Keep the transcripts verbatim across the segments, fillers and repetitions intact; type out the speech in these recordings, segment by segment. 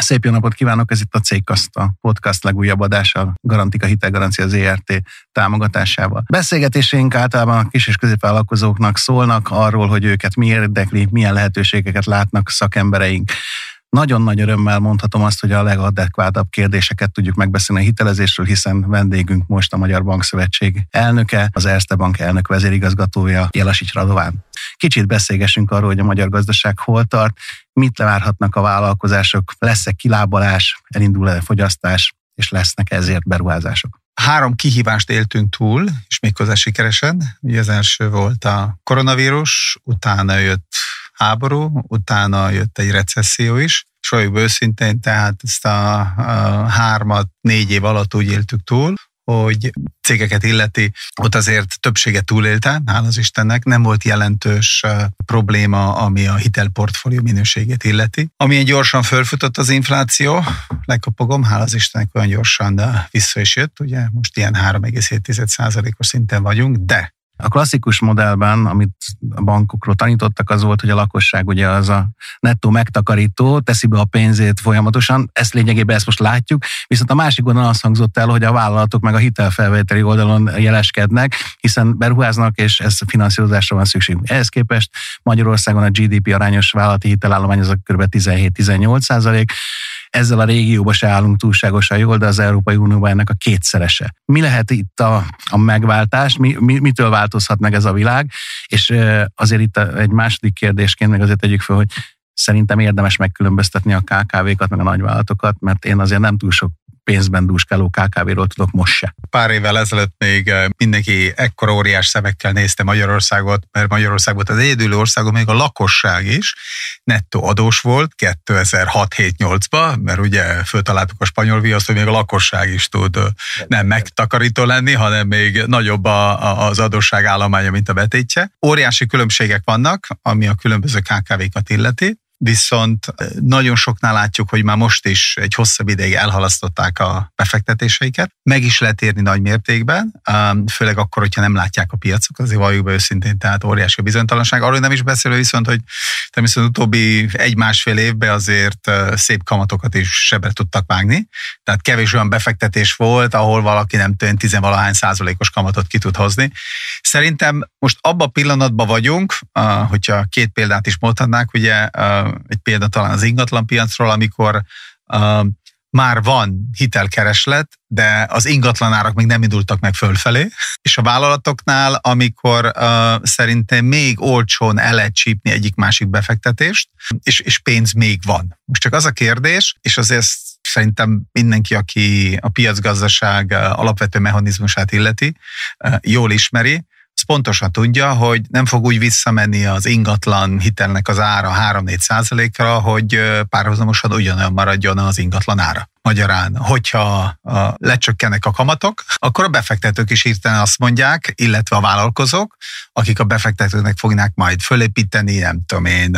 Szép jó napot kívánok, ez itt a Cégkaszt, a podcast legújabb adása, Garantika Hitelgarancia Zé Er Té támogatásával. Beszélgetéseink általában a kis és középvállalkozóknak szólnak arról, hogy őket mi érdekli, milyen lehetőségeket látnak szakembereink. Nagyon nagy örömmel mondhatom azt, hogy a legadekvátabb kérdéseket tudjuk megbeszélni a hitelezésről, hiszen vendégünk most a Magyar Bankszövetség elnöke, az Erste Bank elnök vezérigazgatója, Jelasics Radován. Kicsit beszélgessünk arról, hogy a magyar gazdaság hol tart, mit várhatnak a vállalkozások, lesz-e kilábalás, elindul-e fogyasztás, és lesznek ezért beruházások. Három kihívást éltünk túl, és méghozzá sikeresen. Ugye az első volt a koronavírus, utána jött háború, utána jött egy recesszió is, és vagyok őszintén, tehát ezt a, a hármat, négy év alatt úgy éltük túl, hogy cégeket illeti, ott azért többsége túlélte, hála az Istennek, nem volt jelentős uh, probléma, ami a hitelportfólió minőségét illeti. Amilyen gyorsan fölfutott az infláció, lekapogom, hála az Istennek olyan gyorsan uh, vissza is jött, ugye most ilyen három egész hét százalékos szinten vagyunk, de a klasszikus modellben, amit a bankokról tanítottak, az volt, hogy a lakosság ugye az a nettó megtakarító, teszi be a pénzét folyamatosan, ezt lényegében ezt most látjuk, viszont a másik oldalon azt hangzott el, hogy a vállalatok meg a hitelfelvételi oldalon jeleskednek, hiszen beruháznak, és ez finanszírozásra van szükség. Ehhez képest Magyarországon a gé dé pé arányos vállalati hitelállomány az a kb. tizenhét-tizennyolc százalék, ezzel a régióban se állunk túlságosan jól, de az Európai Unióban ennek a kétszerese. Mi lehet itt a, a megváltás, mi, mi, mitől változhat meg ez a világ, és azért itt egy második kérdésként meg azért tegyük fel, hogy szerintem érdemes megkülönböztetni a ká ká vékat, meg a nagyvállalatokat, mert én azért nem túl sok pénzben dúskáló ká ká véről tudok most se. Pár évvel ezelőtt még mindenki ekkora óriás szemekkel nézte Magyarországot, mert Magyarország volt az egyedüli országon, még a lakosság is nettó adós volt kétezer-hat hét nyolcban, mert ugye föltaláltuk a spanyol viaszt, hogy még a lakosság is tud nem megtakarító lenni, hanem még nagyobb a, a, az adósság állománya, mint a betétje. Óriási különbségek vannak, ami a különböző ká ká vékat illeti, viszont nagyon soknál látjuk, hogy már most is egy hosszabb ideig elhalasztották a befektetéseiket. Meg is lehet érni nagy mértékben, főleg akkor, hogyha nem látják a piacok, azért valljuk be őszintén, tehát óriási a bizonytalanság. Arról nem is beszélő viszont, hogy természetesen utóbbi egy-másfél évben azért szép kamatokat is sebre tudtak vágni. Tehát kevés olyan befektetés volt, ahol valaki nem tudom, tizenvalahány százalékos kamatot ki tud hozni. Szerintem most abban a pillanatban vagyunk, hogyha két példát is mondhatnánk, ugye egy példa talán az ingatlanpiacról, amikor uh, már van hitelkereslet, de az ingatlanárak még nem indultak meg fölfelé, és a vállalatoknál, amikor uh, szerintem még olcsón el lehet csípni egyik-másik befektetést, és, és pénz még van. Most csak az a kérdés, és azért szerintem mindenki, aki a piacgazdaság alapvető mechanizmusát illeti, uh, jól ismeri, az pontosan tudja, hogy nem fog úgy visszamenni az ingatlan hitelnek az ára három-négy százalékra, hogy párhuzamosan ugyanolyan maradjon az ingatlan ára. Magyarán, hogyha lecsökkennek a kamatok, akkor a befektetők is hirtelen azt mondják, illetve a vállalkozók, akik a befektetőknek fognak majd fölépíteni, nem tudom én,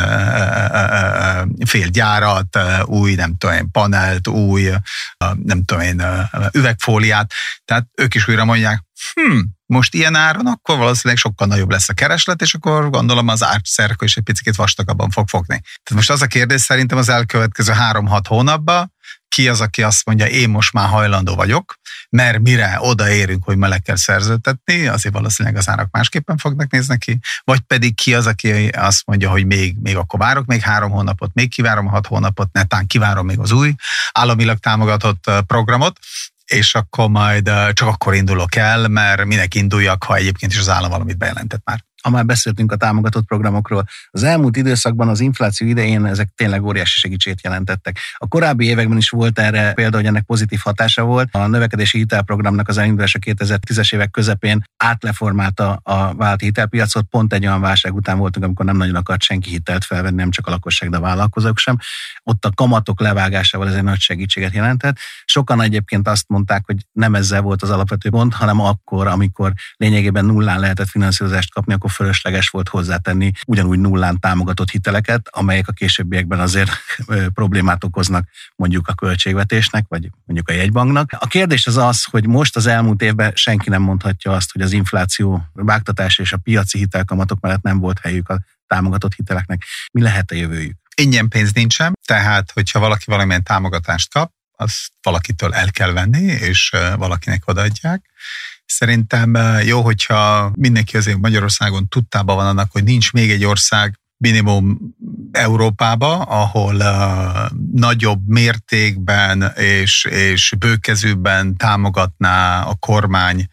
fél gyárat, új, nem tudom én, panelt, új, nem tudom én, üvegfóliát, tehát ők is újra mondják, hm, most ilyen áron, akkor valószínűleg sokkal nagyobb lesz a kereslet, és akkor gondolom az árszerkő is egy picit vastagabban fog fogni. Tehát most az a kérdés szerintem az elkövetkező három-hat hónapban, ki az, aki azt mondja, én most már hajlandó vagyok, mert mire odaérünk, hogy meg kell szerződtetni, azért valószínűleg az árak másképpen fognak nézni ki, vagy pedig ki az, aki azt mondja, hogy még, még akkor várok még három hónapot, még kivárom hat hónapot, netán kivárom még az új államilag támogatott programot, és akkor majd csak akkor indulok el, mert minek induljak, ha egyébként is az állam valamit bejelentett már. Ha már beszéltünk a támogatott programokról, az elmúlt időszakban az infláció idején ezek tényleg óriási segítséget jelentettek. A korábbi években is volt erre példa, hogy ennek pozitív hatása volt. A növekedési hitelprogramnak az elindulása kétezer-tízes évek közepén átleformálta a vállalati hitelpiacot. Pont egy olyan válság után voltunk, amikor nem nagyon akart senki hitelt felvenni, nem csak a lakosság, de a vállalkozók sem. Ott a kamatok levágásával ez egy nagy segítséget jelentett. Sokan egyébként azt mondták, hogy nem ezzel volt az alapvető gond, hanem akkor, amikor lényegében nullán lehetett finanszírozást kapni, akkor fölösleges volt hozzátenni ugyanúgy nullán támogatott hiteleket, amelyek a későbbiekben azért problémát okoznak mondjuk a költségvetésnek, vagy mondjuk a jegybanknak. A kérdés az az, hogy most az elmúlt évben senki nem mondhatja azt, hogy az infláció vágtatása és a piaci hitelkamatok mellett nem volt helyük a támogatott hiteleknek. Mi lehet a jövőjük? ingyen pénz nincsen, tehát hogyha valaki valamilyen támogatást kap, azt valakitől el kell venni, és valakinek odaadják. Szerintem jó, hogyha mindenki azért Magyarországon tudtában van annak, hogy nincs még egy ország, minimum Európába, ahol uh, nagyobb mértékben és, és bőkezűbben támogatná a kormány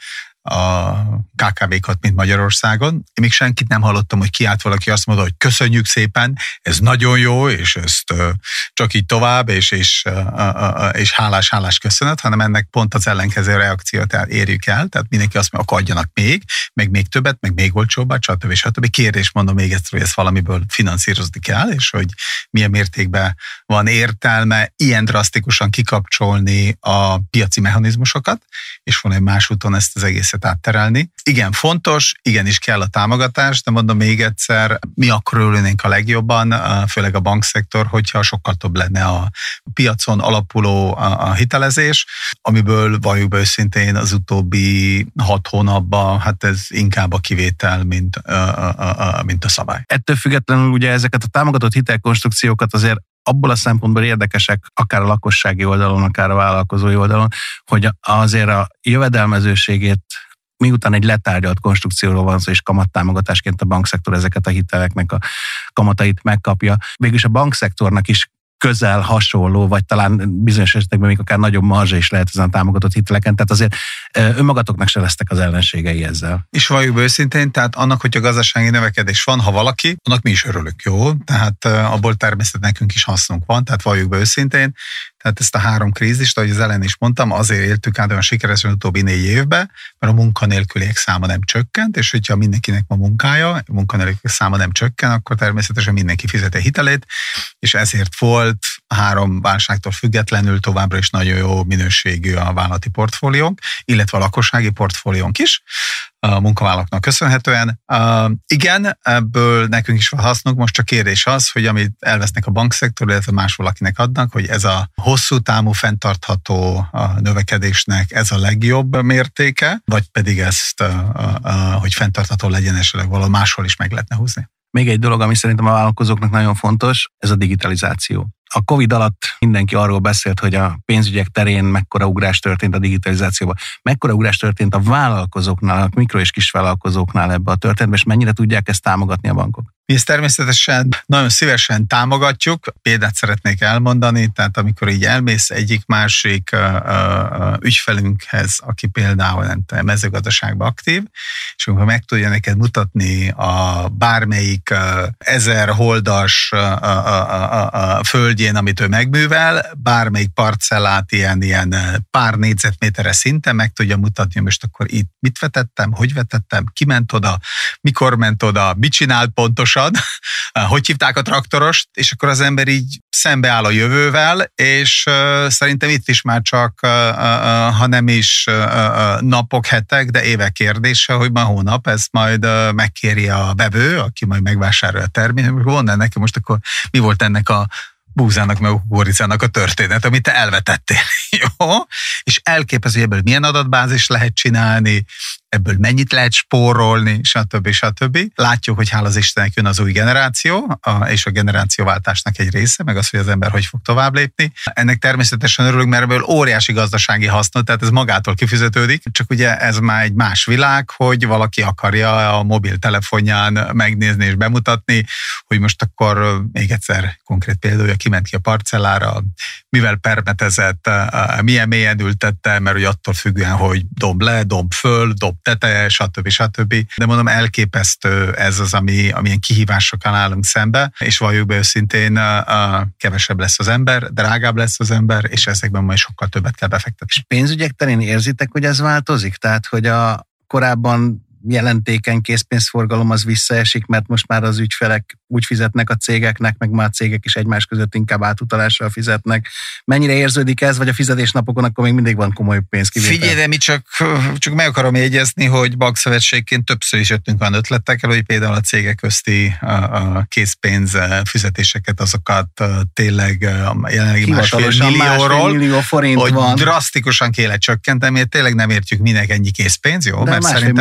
a ká ká vé-kat, mint Magyarországon. Én még senkit nem hallottam, hogy kiállt valaki azt mondta, hogy köszönjük szépen, ez nagyon jó, és ezt uh, csak így tovább, és, és, uh, uh, és hálás, hálás köszönet, hanem ennek pont az ellenkező reakciót érjük el, tehát mindenki azt mondja, akadjanak még, meg még többet, meg még olcsóbbat, stb. stb. Kérdés, mondom még ezt, hogy ezt valamiből finanszírozni kell, és hogy milyen mértékben van értelme ilyen drasztikusan kikapcsolni a piaci mechanizmusokat, és van egy más úton ezt az egészet átterelni. Igen, fontos, igenis kell a támogatás, de mondom még egyszer, mi akkor örülnénk a legjobban, főleg a bankszektor, hogyha sokkal több lenne a piacon alapuló a hitelezés, amiből valljuk be őszintén az utóbbi hat hónapban, hát ez inkább a kivétel, mint, mint a szabály. Ettől függetlenül ugye ezeket a támogatott hitelkonstrukciókat azért abból a szempontból érdekesek, akár a lakossági oldalon, akár a vállalkozói oldalon, hogy azért a jövedelmezőségét miután egy letárgyalt konstrukcióról van szó, és kamattámogatásként a bankszektor ezeket a hiteleknek a kamatait megkapja. Végülis a bankszektornak is közel hasonló, vagy talán bizonyos esetekben még akár nagyobb marzsa is lehet ezen a támogatott hiteleken, tehát azért önmagatoknak se lesztek az ellenségei ezzel. És valljuk be őszintén, tehát annak, hogy a gazdasági növekedés van, ha valaki, annak mi is örülök, jó? Tehát abból természetesen nekünk is hasznunk van, tehát valljuk be őszintén, tehát ezt a három krízist, ahogy az elején is mondtam, azért éltük át olyan sikeresen utóbbi négy évben, mert a munkanélküliek száma nem csökkent, és hogyha mindenkinek van munkája, a munkanélküliek száma nem csökken, akkor természetesen mindenki fizeti a hitelét, és ezért volt a három válságtól függetlenül továbbra is nagyon jó minőségű a vállalati portfóliónk, illetve a lakossági portfóliónk is, a munkavállalóknak köszönhetően. Uh, igen, ebből nekünk is van hasznunk, most csak kérdés az, hogy amit elvesznek a bankszektor, illetve más valakinek adnak, hogy ez a hosszú távú fenntartható a növekedésnek ez a legjobb mértéke, vagy pedig ezt, uh, uh, hogy fenntartható legyen esetleg valahol máshol is meg lehetne húzni. Még egy dolog, ami szerintem a vállalkozóknak nagyon fontos, ez a digitalizáció. A Covid alatt mindenki arról beszélt, hogy a pénzügyek terén mekkora ugrás történt a digitalizációban. Mekkora ugrás történt a vállalkozóknál, a mikro- és kisvállalkozóknál ebbe a történetbe, és mennyire tudják ezt támogatni a bankok? Mi ezt természetesen nagyon szívesen támogatjuk. Példát szeretnék elmondani, tehát amikor így elmész egyik-másik uh, uh, ügyfelünkhez, aki például nem tudom, mezőgazdaságban aktív, és amikor meg tudja neked mutatni a bármelyik uh, ezer holdas uh, uh, uh, uh, földjén, amit ő megművel, bármelyik parcellát ilyen, ilyen pár négyzetméteres szinten meg tudja mutatni, most akkor itt mit vetettem, hogy vetettem, ki ment oda, mikor ment oda, mit csinált pontosan, hogy hívták a traktorost, és akkor az ember így szembeáll a jövővel, és uh, szerintem itt is már csak, uh, uh, ha nem is uh, napok, hetek, de évek kérdése, hogy ma hónap ezt majd uh, megkéri a vevő, aki majd megvásárolja a terméket. Mondd nekem most akkor, mi volt ennek a búzának, meg a kukoricának a történet, amit te elvetettél. Jó? És elképesztő, hogy ebből milyen adatbázis lehet csinálni, ebből mennyit lehet spórolni, stb. stb. Látjuk, hogy hála az Istennek jön az új generáció, és a generációváltásnak egy része, meg az, hogy az ember hogy fog tovább lépni. Ennek természetesen örülünk, mert ebből óriási gazdasági hasznot, tehát ez magától kifizetődik, csak ugye ez már egy más világ, hogy valaki akarja a mobiltelefonján megnézni és bemutatni, hogy most akkor még egyszer konkrét például, kiment ki a parcellára, mivel permetezett, milyen mélyen ültette, mert hogy attól függően, hogy domb le, domb föl, domb teteje, stb. stb. De mondom, elképesztő ez az, ami, amilyen kihívásokkal állunk szembe, és valljuk be őszintén, kevesebb lesz az ember, drágább lesz az ember, és ezekben majd sokkal többet kell befektetni. És pénzügyek terén érzitek, hogy ez változik? Tehát, hogy a korábban jelentékeny készpénzforgalom az visszaesik, mert most már az ügyfelek úgy fizetnek a cégeknek, meg már a cégek is egymás között inkább átutalással fizetnek. Mennyire érződik ez, vagy a fizetésnapokon akkor még mindig van komoly pénzkivétel? Figyelj, de mi csak, csak meg akarom jegyezni, hogy bankszövetségként többször is jöttünk olyan ötletekkel, hogy például a cégek közti a, a készpénz fizetéseket, azokat tényleg jelenlegi másfél millióról, millió forint hogy van. drasztikusan kéne csökkenteni, mert tényleg nem értjük minek ennyi készpénz, jó? De mert szerintem a... sem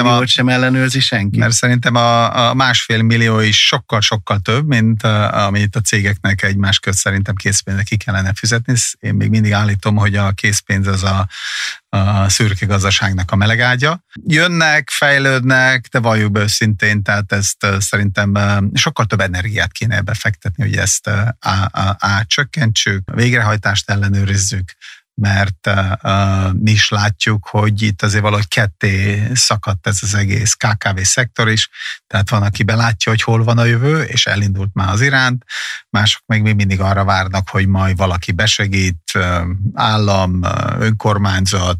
ellenőrzi senki? Mert szerintem a, a másfél millió is sokkal-sokkal több, mint a, amit a cégeknek egymás közt szerintem készpénzre ki kellene fizetni. Én még mindig állítom, hogy a készpénz az a, a szürke gazdaságnak a melegágya. Jönnek, fejlődnek, de valljuk be őszintén, tehát ezt szerintem sokkal több energiát kéne ebbe fektetni, hogy ezt átcsökkentsük, végrehajtást ellenőrizzük, mert uh, mi is látjuk, hogy itt azért valahogy ketté szakadt ez az egész ká ká vé szektor is, tehát van, aki belátja, hogy hol van a jövő, és elindult már az iránt, mások még még mindig arra várnak, hogy majd valaki besegít, állam, önkormányzat,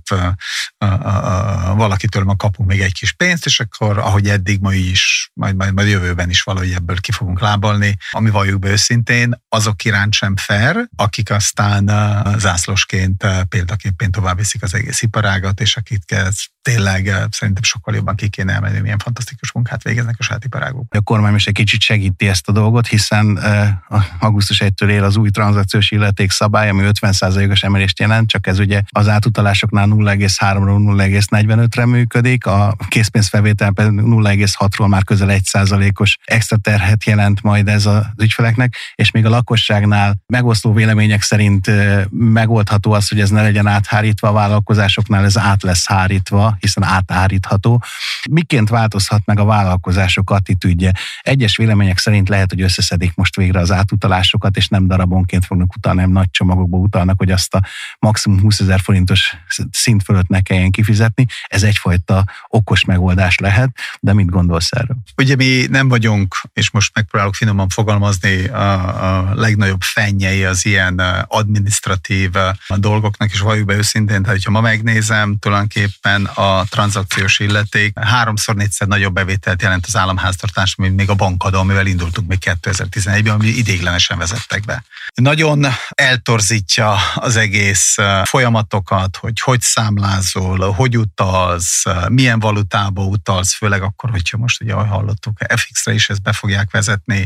valakitől ma kapunk még egy kis pénzt, és akkor, ahogy eddig ma is, majd, majd, majd jövőben is valahogy ebből ki fogunk lábalni, ami valljuk be őszintén, azok iránt sem fair, akik aztán zászlósként példaképpen tovább viszik az egész iparágat, és akik tényleg szerintem sokkal jobban ki kéne emelni, milyen fantasztikus munkát végeznek a saját iparágok. A kormány most egy kicsit segíti ezt a dolgot, hiszen augusztus elsejétől él az új tranzakciós illeték szabály, ami ötven százalékos emelést jelent, csak ez ugye az átutalásoknál nulla egész háromról nulla egész negyvenötre működik, a készpénzfelvétel pedig nulla egész hatról már közel egy százalékos extra terhet jelent majd ez az ügyfeleknek, és még a lakosságnál megosztó vélemények szerint megoldható az, hogy ez ne legyen áthárítva, a vállalkozásoknál ez át lesz hárítva, hiszen átárítható. Miként változhat meg a vállalkozások attitűdje? Egyes vélemények szerint lehet, hogy összeszedik most végre az átutalásokat, és nem darabonként fognak utalni, hanem nagy csomagokba utalnak, hogy azt a maximum húszezer forintos szint fölött ne kelljen kifizetni. Ez egyfajta okos megoldás lehet, de mit gondolsz erről? Ugye mi nem vagyunk, és most megpróbálok finoman fogalmazni, a, a legnagyobb fennyei az ilyen adminisztratív dolgoknak, és valljuk be őszintén, tehát ha ma megnézem, tulajdonképpen a tranzakciós illeték háromszor, négyszer nagyobb bevételt jelent az államháztartás, mint még a bankadó, amivel indultunk még kétezer-tizenegyben, ami idéglenesen vezettek be. Nagyon eltorzítja az egész folyamatokat, hogy hogy számlázol, hogy utalsz, milyen valutába utalsz, főleg akkor, hogyha most ugye, ahogy hallottuk, ef iksz-re is ezt be fogják vezetni,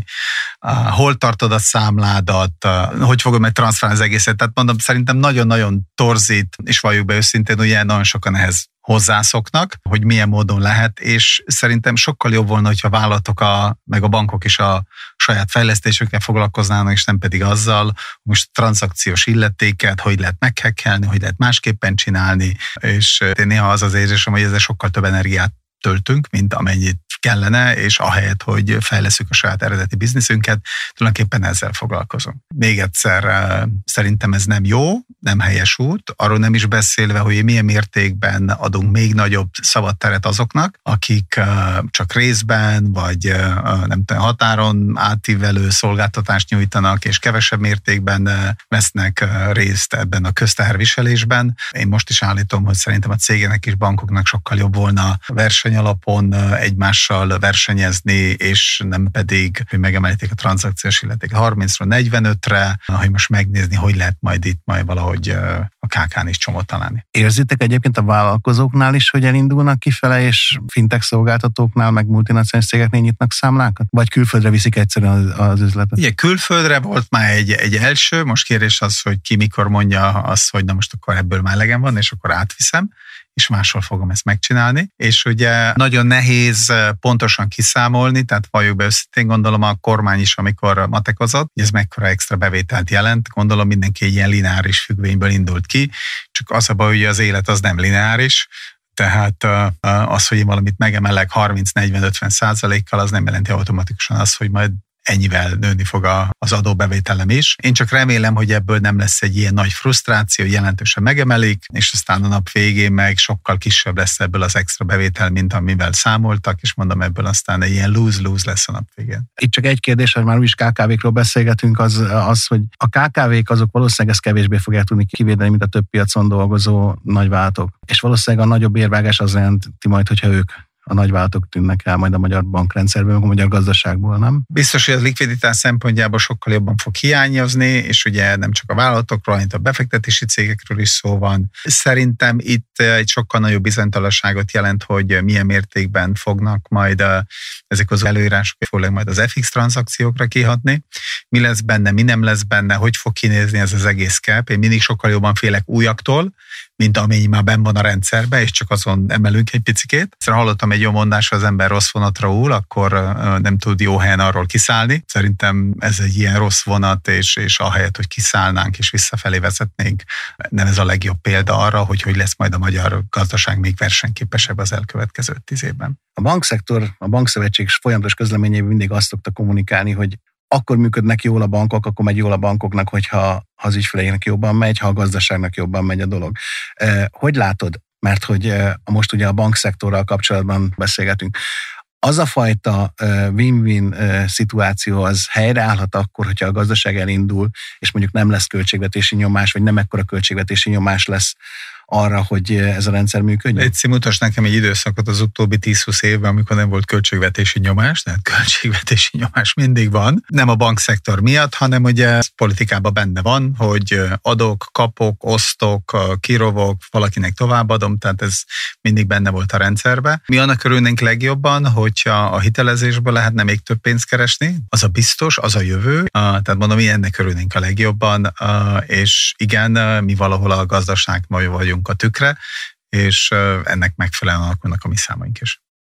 hol tartod a számládat, hogy fogod meg transferálni az egészet. Tehát mondom, szerintem nagyon-nagyon torzít, és valljuk be őszintén, ugye nagyon sokan ehhez hozzászoknak, hogy milyen módon lehet, és szerintem sokkal jobb volna, hogyha a vállalatok, a, meg a bankok is a saját fejlesztésükkel foglalkoznának, és nem pedig azzal, hogy most tranzakciós illetéket, hogy lehet meghekkelni, hogy lehet másképpen csinálni, és néha az az érzésem, hogy ezzel sokkal több energiát töltünk, mint amennyit kellene, és ahelyett, hogy fejleszünk a saját eredeti bizniszünket, tulajdonképpen ezzel foglalkozunk. Még egyszer, szerintem ez nem jó, nem helyes út, arról nem is beszélve, hogy milyen mértékben adunk még nagyobb szabad teret azoknak, akik csak részben, vagy nem tudom, határon átívelő szolgáltatást nyújtanak, és kevesebb mértékben vesznek részt ebben a közteherviselésben. Én most is állítom, hogy szerintem a cégeknek és bankoknak sokkal jobb volna versenyalapon egymással versenyezni, és nem pedig, hogy megemelítik a tranzakciós illetéket harmincról negyvenötre, hogy most megnézni, hogy lehet majd itt majd valahogy a ká kán is csomót találni. Érzitek egyébként a vállalkozóknál is, hogy elindulnak kifele, és fintech szolgáltatóknál, meg multinacionális cégeknél nyitnak számlákat? Vagy külföldre viszik egyszerűen az, az üzletet? Igen, külföldre volt már egy, egy első, most kérés az, hogy ki mikor mondja azt, hogy na most akkor ebből már elegem van, és akkor átviszem, és máshol fogom ezt megcsinálni. És ugye nagyon nehéz pontosan kiszámolni, tehát valljuk be őszintén, gondolom a kormány is, amikor matekozott, hogy ez mekkora extra bevételt jelent, gondolom mindenki egy ilyen lineáris függvényből indult ki, csak az a baj, hogy az élet az nem lineáris, tehát az, hogy én valamit megemelek harminc-negyven-ötven százalékkal, az nem jelenti automatikusan az, hogy majd ennyivel nőni fog az adóbevételem is. Én csak remélem, hogy ebből nem lesz egy ilyen nagy frusztráció, jelentősen megemelik, és aztán a nap végén meg sokkal kisebb lesz ebből az extra bevétel, mint amivel számoltak, és mondom, ebből aztán egy ilyen lose-lose lesz a nap végén. Itt csak egy kérdés, hogy már úgyis ká ká vékról beszélgetünk, az, az, hogy a ká ká vék azok valószínűleg ezt kevésbé fogják tudni kivédeni, mint a több piacon dolgozó nagyvállalatok. És valószínűleg a nagyobb érvágás az jelenti majd, hogyha ők a nagyvállalatok tűnnek el majd a magyar bankrendszerből, meg a magyar gazdaságból, nem? Biztos, hogy az likviditás szempontjából sokkal jobban fog hiányozni, és ugye nem csak a vállalatokról, hanem a befektetési cégekről is szó van. Szerintem itt egy sokkal nagyobb bizonytalanságot jelent, hogy milyen mértékben fognak majd ezek az előírások, főleg majd az ef iksz tranzakciókra kihatni. Mi lesz benne, mi nem lesz benne, hogy fog kinézni ez az egész cap. Én mindig sokkal jobban félek újaktól, mint amennyi már benn van a rendszerbe, és csak azon emelünk egy picikét. Szóval hallottam egy jó mondás, ha az ember rossz vonatra ül, akkor nem tud jó helyen arról kiszállni. Szerintem ez egy ilyen rossz vonat, és, és ahelyett, hogy kiszállnánk és visszafelé vezetnénk, nem ez a legjobb példa arra, hogy hogy lesz majd a magyar gazdaság még versenyképesebb az elkövetkező tíz évben. A bankszektor, a bankszövetség folyamatos közleményében mindig azt szokta kommunikálni, hogy akkor működnek jól a bankok, akkor megy jól a bankoknak, hogyha ha az ügyfeleinek jobban megy, ha a gazdaságnak jobban megy a dolog. Hogy látod? Mert hogy most ugye a bankszektorral kapcsolatban beszélgetünk. Az a fajta win-win szituáció az helyreállhat akkor, hogyha a gazdaság elindul, és mondjuk nem lesz költségvetési nyomás, vagy nem ekkora költségvetési nyomás lesz arra, hogy ez a rendszer működjön? Egy mutas nekem egy időszakot az utóbbi tíz-húsz évben, amikor nem volt költségvetési nyomás, tehát költségvetési nyomás mindig van. Nem a bankszektor miatt, hanem ugye politikában benne van, hogy adok, kapok, osztok, kirovok, valakinek továbbadom, tehát ez mindig benne volt a rendszerben. Mi annak örülnénk legjobban, hogyha a hitelezésből lehetne még több pénzt keresni, az a biztos, az a jövő, tehát mondom, mi ennek örülnénk a legjobban, és igen, mi valahol a gazdaság majd vagyunk a tükre, és ennek megfelelően alakulnak a mi számaink is.